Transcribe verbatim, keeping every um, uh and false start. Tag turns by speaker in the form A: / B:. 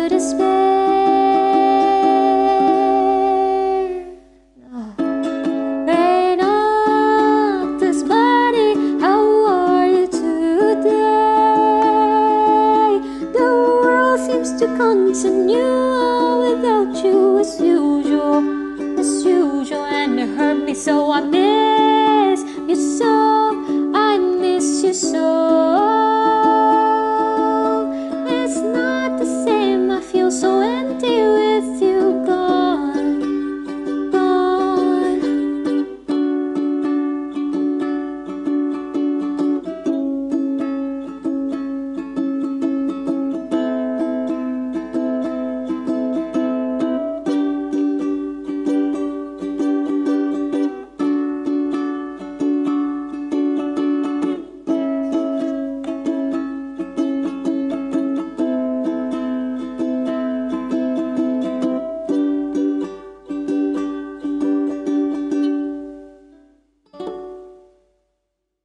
A: despair. Rain of this body, how are you today? The world seems to continue without you as usual, as usual, and it hurt me so. I miss you so, I miss you so.